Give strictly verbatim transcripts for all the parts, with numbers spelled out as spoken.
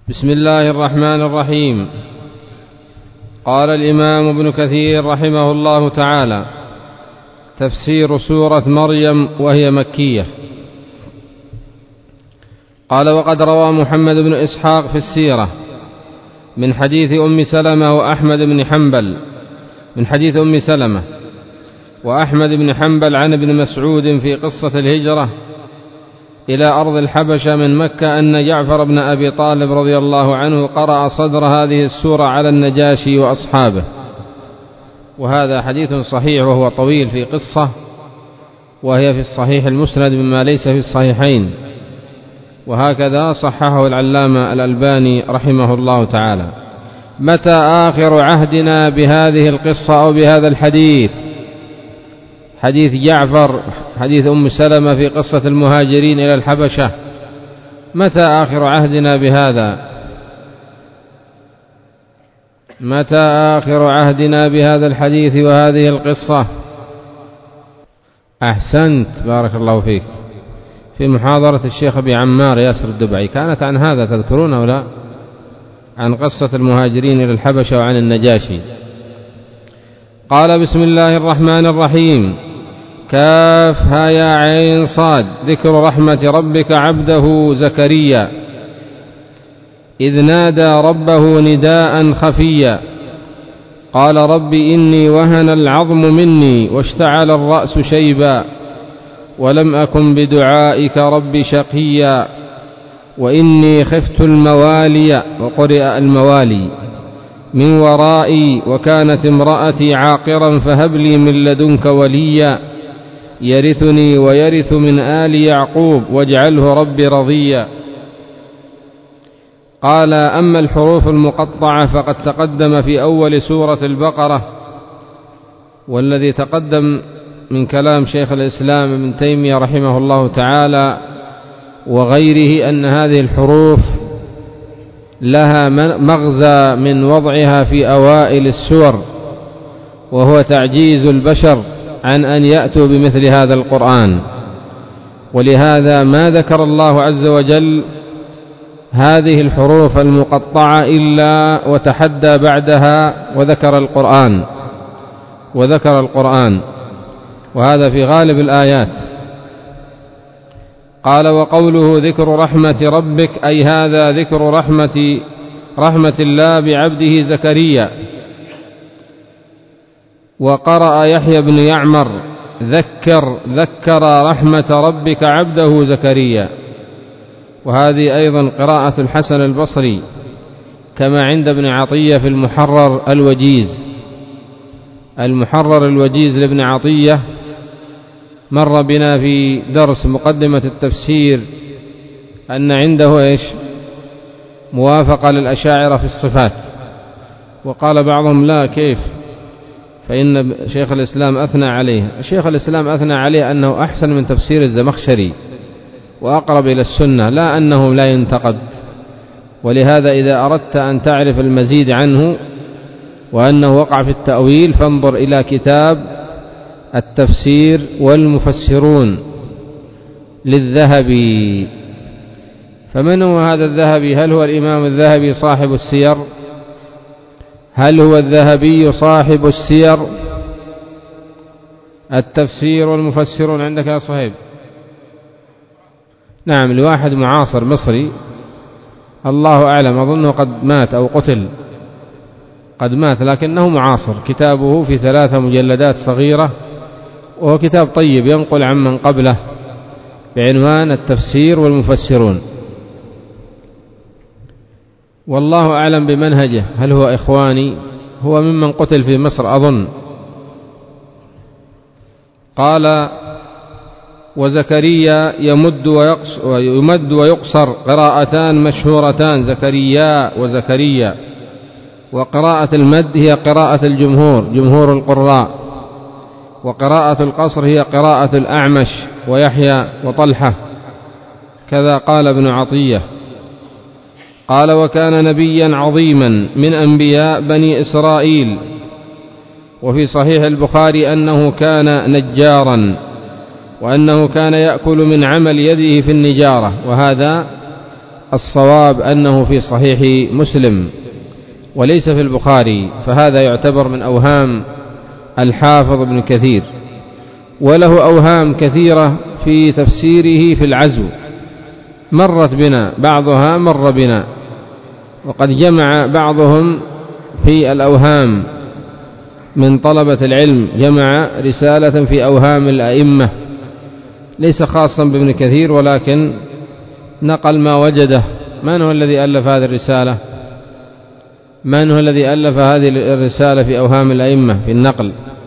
بسم الله الرحمن الرحيم. قال الإمام ابن كثير رحمه الله تعالى: تفسير سورة مريم وهي مكية. قال: وقد روى محمد بن إسحاق في السيرة من حديث أم سلمة وأحمد بن حنبل من حديث أم سلمة وأحمد بن حنبل عن ابن مسعود في قصة الهجرة إلى أرض الحبشة من مكة أن جعفر بن أبي طالب رضي الله عنه قرأ صدر هذه السورة على النجاشي وأصحابه. وهذا حديث صحيح وهو طويل في قصة، وهي في الصحيح المسند مما ليس في الصحيحين، وهكذا صححه العلامة الألباني رحمه الله تعالى. متى آخر عهدنا بهذه القصة أو بهذا الحديث؟ حديث جعفر، حديث أم سلمة في قصة المهاجرين إلى الحبشة، متى آخر عهدنا بهذا؟ متى آخر عهدنا بهذا الحديث وهذه القصة؟ أحسنت، بارك الله فيك، في محاضرة الشيخ أبي عمار ياسر الدبعي كانت عن هذا، تذكرون أو لا؟ عن قصة المهاجرين إلى الحبشة وعن النجاشي. قال: بسم الله الرحمن الرحيم. كاف ها يا عين صاد. ذكر رحمة ربك عبده زكريا إذ نادى ربه نداء خفيا قال: رب إني وهن العظم مني واشتعل الرأس شيبا ولم أكن بدعائك رب شقيا وإني خفت الموالي، وقرئ الموالي، من ورائي وكانت امرأتي عاقرا فهب لي من لدنك وليا يرثني ويرث من آل يعقوب واجعله ربي رضيا. قال: أما الحروف المقطعة فقد تقدم في أول سورة البقرة، والذي تقدم من كلام شيخ الإسلام ابن تيمية رحمه الله تعالى وغيره أن هذه الحروف لها مغزى من وضعها في أوائل السور، وهو تعجيز البشر عن أن يأتوا بمثل هذا القرآن، ولهذا ما ذكر الله عز وجل هذه الحروف المقطعة إلا وتحدى بعدها وذكر القرآن وذكر القرآن وهذا في غالب الآيات. قال: وقوله ذكر رحمة ربك، أي هذا ذكر رحمة رحمة الله بعبده زكريا. وقرأ يحيى بن يعمر: ذكر ذكر رحمة ربك عبده زكريا، وهذه أيضا قراءة الحسن البصري كما عند ابن عطية في المحرر الوجيز. المحرر الوجيز لابن عطية مر بنا في درس مقدمة التفسير أن عنده إيش؟ موافقة للأشاعرة في الصفات، وقال بعضهم لا، كيف؟ فإن شيخ الإسلام أثنى عليه شيخ الإسلام أثنى عليه أنه أحسن من تفسير الزمخشري وأقرب إلى السنة، لا أنه لا ينتقد. ولهذا إذا أردت أن تعرف المزيد عنه وأنه وقع في التأويل فانظر إلى كتاب التفسير والمفسرون للذهبي. فمن هو هذا الذهبي؟ هل هو الإمام الذهبي صاحب السير؟ هل هو الذهبي صاحب السير؟ التفسير والمفسرون عندك يا صهيب؟ نعم، لواحد معاصر مصري الله أعلم، أظنه قد مات أو قتل، قد مات، لكنه معاصر. كتابه في ثلاثة مجلدات صغيرة، وهو كتاب طيب ينقل عن من قبله بعنوان التفسير والمفسرون. والله أعلم بمنهجه، هل هو إخواني؟ هو ممن قتل في مصر أظن. قال: وزكريا يمد ويقصر, ويمد ويقصر قراءتان مشهورتان، زكريا وزكريا. وقراءة المد هي قراءة الجمهور جمهور القراء، وقراءة القصر هي قراءة الأعمش ويحيى وطلحة، كذا قال ابن عطية. قال: وكان نبيا عظيما من أنبياء بني إسرائيل. وفي صحيح البخاري أنه كان نجارا، وأنه كان يأكل من عمل يده في النجارة، وهذا الصواب أنه في صحيح مسلم وليس في البخاري، فهذا يعتبر من أوهام الحافظ ابن كثير، وله أوهام كثيرة في تفسيره في العزو مرت بنا، بعضها مر بنا، وقد جمع بعضهم في الأوهام من طلبة العلم، جمع رسالة في أوهام الأئمة، ليس خاصا بابن كثير ولكن نقل ما وجده. من هو الذي ألف هذه الرسالة؟ من هو الذي ألف هذه الرسالة في أوهام الأئمة في النقل؟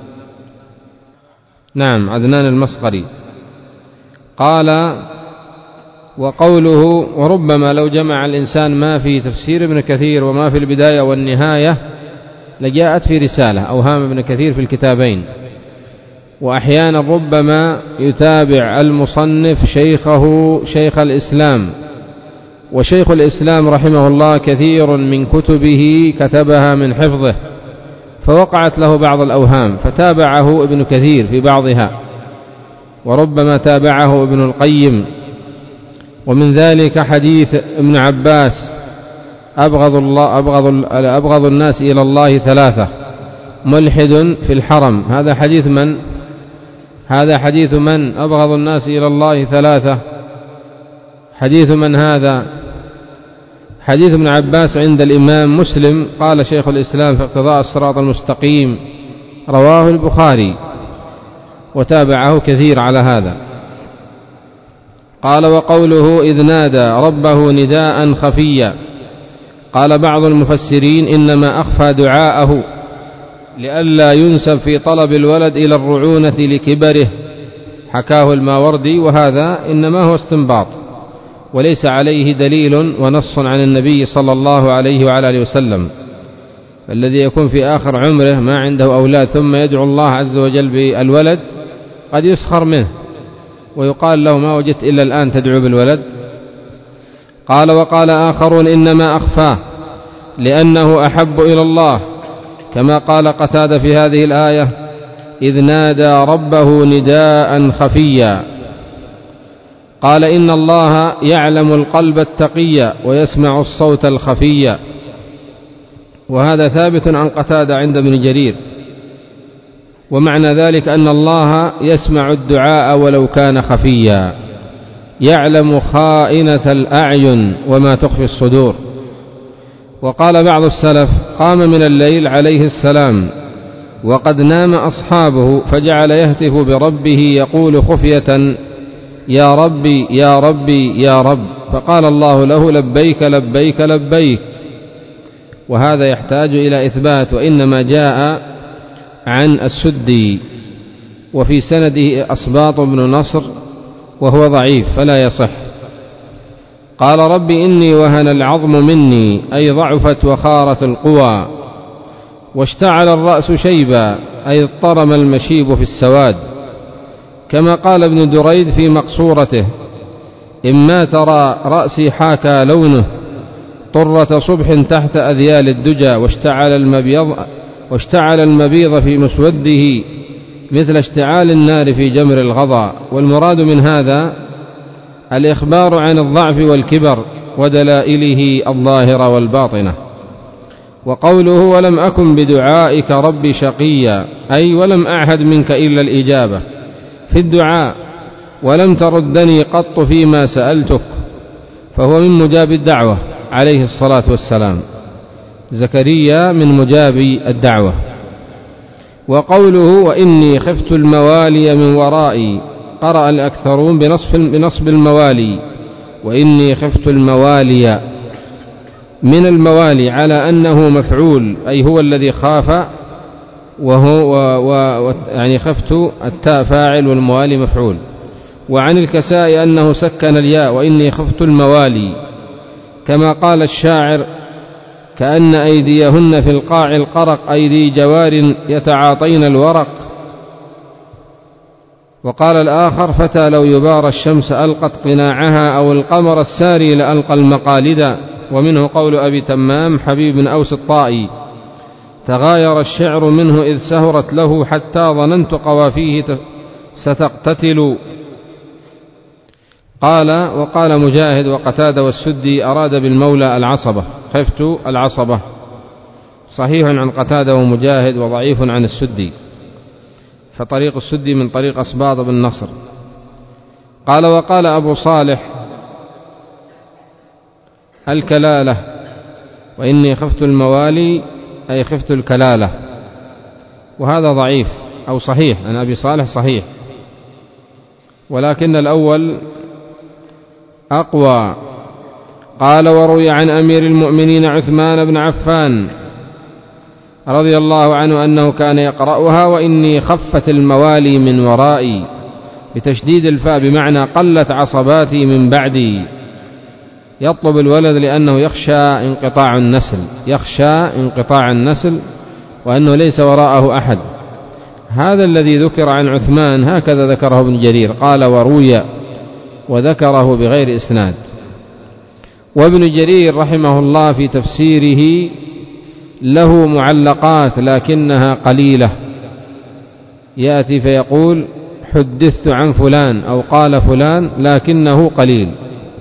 نعم، عدنان المصقري. قال: وقوله: وربما لو جمع الإنسان ما في تفسير ابن كثير وما في البداية والنهاية لجاءت في رسالة أوهام ابن كثير في الكتابين. وأحيانا ربما يتابع المصنف شيخه شيخ الإسلام، وشيخ الإسلام رحمه الله كثير من كتبه كتبها من حفظه، فوقعت له بعض الأوهام فتابعه ابن كثير في بعضها، وربما تابعه ابن القيم. ومن ذلك حديث ابن عباس: أبغض, الله أبغض, أبغض الناس إلى الله ثلاثة: ملحد في الحرم. هذا حديث من؟ هذا حديث من؟ أبغض الناس إلى الله ثلاثة، حديث من هذا؟ حديث ابن عباس عند الإمام مسلم. قال شيخ الإسلام في اقتضاء الصراط المستقيم: رواه البخاري، وتابعه كثير على هذا. قال: وقوله: إذ نادى ربه نداء خفيا. قال بعض المفسرين: إنما أخفى دعاءه لئلا ينسب في طلب الولد إلى الرعونة لكبره، حكاه الماوردي، وهذا إنما هو استنباط وليس عليه دليل ونص عن النبي صلى الله عليه وعلى آله وسلم. الذي يكون في آخر عمره ما عنده أولاد ثم يدعو الله عز وجل بالولد قد يسخر منه ويقال له: ما وجدت إلا الآن تدعو بالولد. قال: وقال آخرون: إنما أخفاه لأنه أحب إلى الله، كما قال قتادة في هذه الآية: إذ نادى ربه نداء خفيا. قال: إن الله يعلم القلب التقي ويسمع الصوت الخفي. وهذا ثابت عن قتادة عند ابن جرير. ومعنى ذلك أن الله يسمع الدعاء ولو كان خفيا، يعلم خائنة الأعين وما تخفي الصدور. وقال بعض السلف: قام من الليل عليه السلام وقد نام أصحابه فجعل يهتف بربه يقول خفية: يا ربي يا ربي يا رب، فقال الله له: لبيك لبيك لبيك. وهذا يحتاج إلى إثبات، وإنما جاء عن السدي، وفي سنده أصباط بن نصر وهو ضعيف فلا يصح. قال: ربي إني وهن العظم مني، أي ضعفت وخارت القوى، واشتعل الرأس شيبا، أي اضطرم المشيب في السواد، كما قال ابن دريد في مقصورته: إما ترى رأسي حاكى لونه، طرة صبح تحت أذيال الدجى، واشتعل المبيض, واشتعل المبيض في مسوده مثل اشتعال النار في جمر الغضا. والمراد من هذا الإخبار عن الضعف والكبر ودلائله الظاهرة والباطنة. وقوله: ولم أكن بدعائك ربي شقيا، أي ولم أعهد منك إلا الإجابة في الدعاء، ولم تردني قط فيما سألتك، فهو من مجاب الدعوة عليه الصلاة والسلام. زكريا من مجابي الدعوة. وقوله: وإني خفت الموالي من ورائي، قرأ الأكثرون بنصب, بنصب الموالي، وإني خفت الموالي من الموالي على أنه مفعول، أي هو الذي خاف، وهو و و يعني خفت التاء فاعل والموالي مفعول. وعن الكساء أنه سكن الياء: وإني خفت الموالي، كما قال الشاعر: كأن أيديهن في القاع القرق، أيدي جوار يتعاطين الورق. وقال الآخر: فتى لو يبار الشمس ألقت قناعها، أو القمر الساري لألقى المقالدا. ومنه قول أبي تمام حبيب بن أوس الطائي: تغاير الشعر منه إذ سهرت له، حتى ظننت قوافيه ستقتتل. قال وقال مجاهد وقتادة والسدي أراد بالمولى العصبة، خفت العصبة. صحيح عن قتادة ومجاهد وضعيف عن السدي، فطريق السدي من طريق أصباط بن نصر. قال وقال أبو صالح الكلالة، وإني خفت الموالي أي خفت الكلالة، وهذا ضعيف أو صحيح عن أبي صالح صحيح، ولكن الأول أقوى. قال وروي عن أمير المؤمنين عثمان بن عفان رضي الله عنه أنه كان يقرأها وإني خفت الموالي من ورائي، بتشديد الفاء بمعنى قلت عصباتي من بعدي. يطلب الولد لأنه يخشى انقطاع النسل، يخشى انقطاع النسل وأنه ليس وراءه أحد. هذا الذي ذكر عن عثمان هكذا ذكره ابن جرير، قال وروي وذكره بغير إسناد. وابن جرير رحمه الله في تفسيره له معلقات لكنها قليلة، يأتي فيقول حدثت عن فلان أو قال فلان لكنه قليل.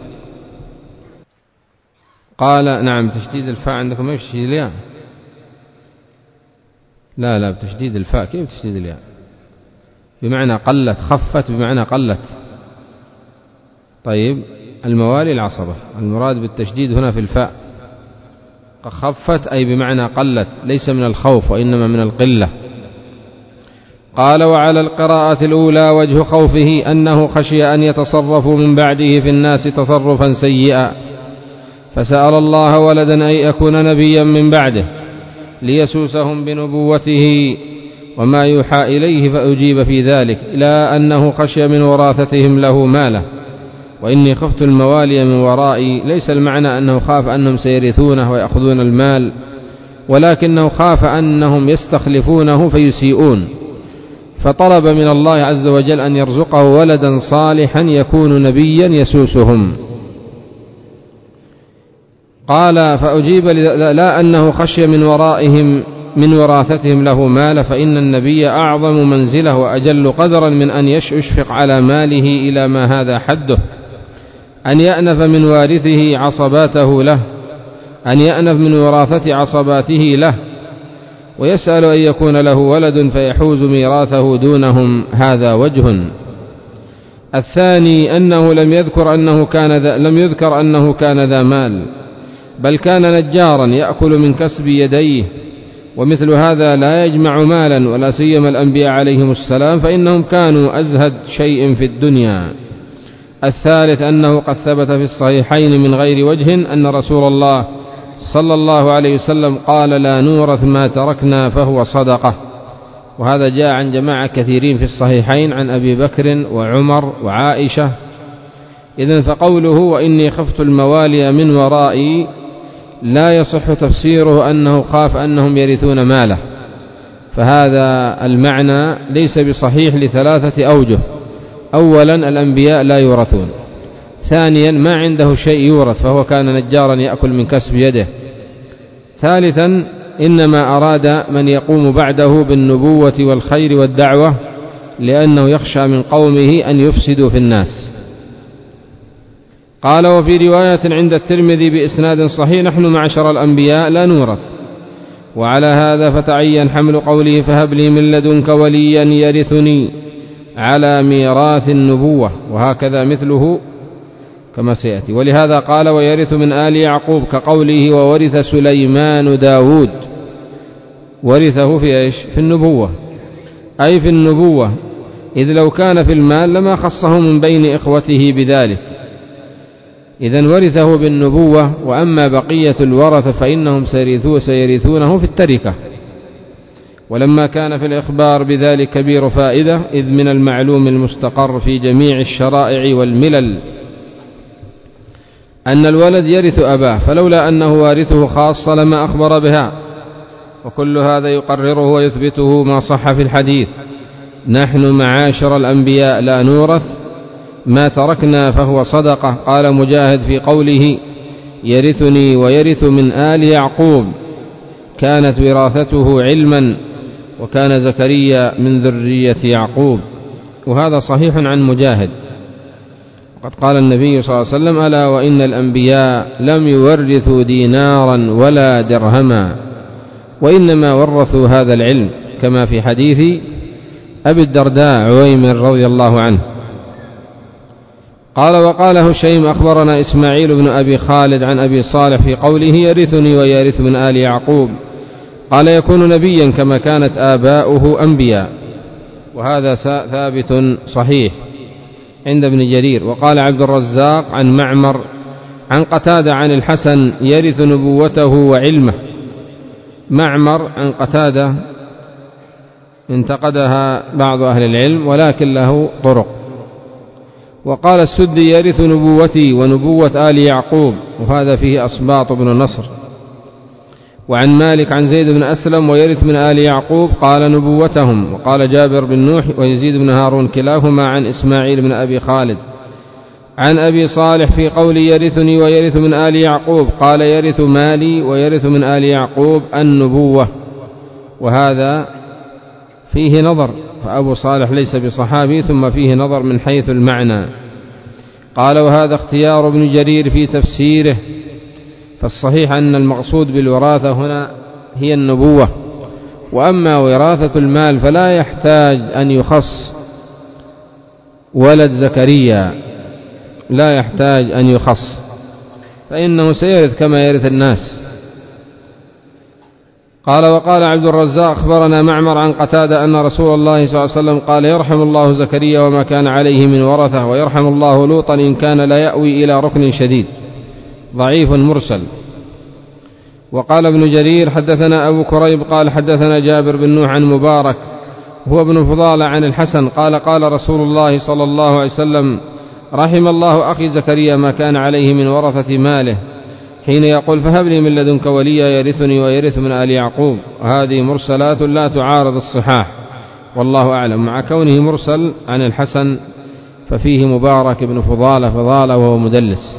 قال نعم تشديد الفاء عندكم ايش تشديد الياء؟ لا لا بتشديد الفاء. كيف تشديد الياء؟ بمعنى قلت، خفت بمعنى قلت. طيب الموالي العصبة، المراد بالتشديد هنا في الفاء، خفت أي بمعنى قلت، ليس من الخوف وإنما من القلة. قال وعلى القراءة الأولى وجه خوفه أنه خشي أن يتصرفوا من بعده في الناس تصرفا سيئا، فسأل الله ولدا أي يكون نبيا من بعده ليسوسهم بنبوته وما يوحى إليه، فأجيب في ذلك إلى أنه خشي من وراثتهم له ماله. وإني خفت الموالي من ورائي، ليس المعنى أنه خاف أنهم سيرثونه ويأخذون المال، ولكنه خاف أنهم يستخلفونه فيسيئون، فطلب من الله عز وجل أن يرزقه ولدا صالحا يكون نبيا يسوسهم. قال فأجيب لا أنه خشي من ورائهم من وراثتهم له مال، فإن النبي أعظم منزله وأجل قدرا من أن يشفق على ماله إلى ما هذا حده، أن يأنف من وارثه عصباته له، أن يأنف من وراثة عصباته له، ويسأل أن يكون له ولد فيحوز ميراثه دونهم، هذا وجه. الثاني أنه لم يذكر أنه كان ذا لم يذكر أنه كان ذا مال، بل كان نجارا يأكل من كسب يديه، ومثل هذا لا يجمع مالا، ولا سيما الأنبياء عليهم السلام فإنهم كانوا أزهد شيء في الدنيا. الثالث أنه قد ثبت في الصحيحين من غير وجه أن رسول الله صلى الله عليه وسلم قال لا نورث ما تركنا فهو صدقة، وهذا جاء عن جماعة كثيرين في الصحيحين عن أبي بكر وعمر وعائشة. إذن فقوله وإني خفت الموالي من ورائي لا يصح تفسيره أنه خاف أنهم يرثون ماله، فهذا المعنى ليس بصحيح لثلاثة أوجه. أولا الأنبياء لا يورثون، ثانيا ما عنده شيء يورث فهو كان نجارا يأكل من كسب يده، ثالثا إنما أراد من يقوم بعده بالنبوة والخير والدعوة لأنه يخشى من قومه أن يفسدوا في الناس. قال وفي رواية عند الترمذي بإسناد صحيح نحن معشر الأنبياء لا نورث، وعلى هذا فتعين حمل قوله فهب لي من لدنك وليا يرثني على ميراث النبوة، وهكذا مثله كما سيأتي. ولهذا قال ويرث من آل يعقوب كقوله وورث سليمان داود، ورثه في إيش؟ في النبوة، أي في النبوة، إذ لو كان في المال لما خصه من بين إخوته بذلك، إذن ورثه بالنبوة. وأما بقية الورثة فإنهم سيرثونه في التركة. ولما كان في الإخبار بذلك كبير فائدة، إذ من المعلوم المستقر في جميع الشرائع والملل أن الولد يرث أباه، فلولا أنه وارثه خاصة لما أخبر بها. وكل هذا يقرره ويثبته ما صح في الحديث نحن معاشر الأنبياء لا نورث ما تركنا فهو صدقة. قال مجاهد في قوله يرثني ويرث من آل يعقوب كانت وراثته علما، وكان زكريا من ذرية يعقوب، وهذا صحيح عن مجاهد. وقد قال النبي صلى الله عليه وسلم: ألا وإن الأنبياء لم يورثوا دينارا ولا درهما وإنما ورثوا هذا العلم، كما في حديث أبي الدرداء عويمر رضي الله عنه. قال: وقال هشيم أخبرنا إسماعيل بن أبي خالد عن أبي صالح في قوله: يرثني ويرث من آل يعقوب، قال: يكون نبيا كما كانت آباؤه أنبياء. وهذا ثابت صحيح عند ابن جرير. وقال عبد الرزاق عن معمر عن قتادة عن الحسن: يرث نبوته وعلمه. معمر عن قتادة انتقدها بعض أهل العلم ولكن له طرق. وقال السدي: يرث نبوتي ونبوة آل يعقوب، وهذا فيه أصباط بن نصر. وعن مالك عن زيد بن أسلم: ويرث من آل يعقوب، قال: نبوتهم. وقال جابر بن نوح ويزيد بن هارون كلاهما عن إسماعيل بن أبي خالد عن أبي صالح في قول: يرثني ويرث من آل يعقوب، قال: يرث مالي ويرث من آل يعقوب النبوة. وهذا فيه نظر، فأبو صالح ليس بصحابي، ثم فيه نظر من حيث المعنى. قال: وهذا اختيار ابن جرير في تفسيره، فالصحيح أن المقصود بالوراثة هنا هي النبوة. وأما وراثة المال فلا يحتاج أن يخص ولد زكريا، لا يحتاج أن يخص، فإنه سيرث كما يرث الناس. قال: وقال عبد الرزاق أخبرنا معمر عن قتادة أن رسول الله صلى الله عليه وسلم قال: يرحم الله زكريا وما كان عليه من ورثة، ويرحم الله لوطا إن كان لا يأوي إلى ركن شديد. ضعيف مرسل. وقال ابن جرير: حدثنا أبو كريب قال: حدثنا جابر بن نوح عن مبارك هو ابن فضالة عن الحسن قال: قال رسول الله صلى الله عليه وسلم: رحم الله أخي زكريا ما كان عليه من ورثة ماله، حين يقول: فهب لي من لدنك وليا يرثني ويرث من آل يعقوب. وهذه مرسلات لا تعارض الصحاح، والله أعلم. مع كونه مرسل عن الحسن ففيه مبارك بن فضالة فضالة وهو مدلس.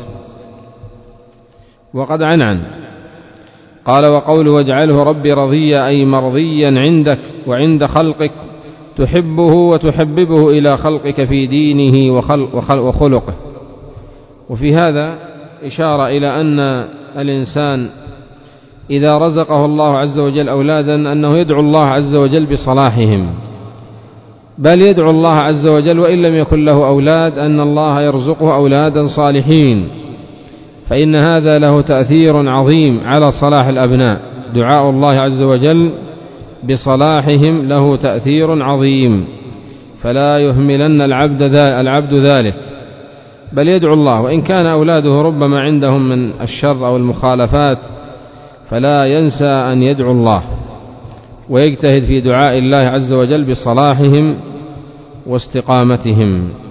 وقد عنعن. قال: وقوله: واجعله ربي رضيا، أي مرضيا عندك وعند خلقك، تحبه وتحببه إلى خلقك في دينه وخلقه. وفي هذا إشارة إلى أن الإنسان إذا رزقه الله عز وجل أولادا أنه يدعو الله عز وجل بصلاحهم، بل يدعو الله عز وجل وإن لم يكن له أولاد أن الله يرزقه أولادا صالحين، فإن هذا له تأثير عظيم على صلاح الأبناء. دعاء الله عز وجل بصلاحهم له تأثير عظيم، فلا يهملن العبد, العبد ذلك، بل يدعو الله. وإن كان أولاده ربما عندهم من الشر أو المخالفات فلا ينسى أن يدعو الله ويجتهد في دعاء الله عز وجل بصلاحهم واستقامتهم.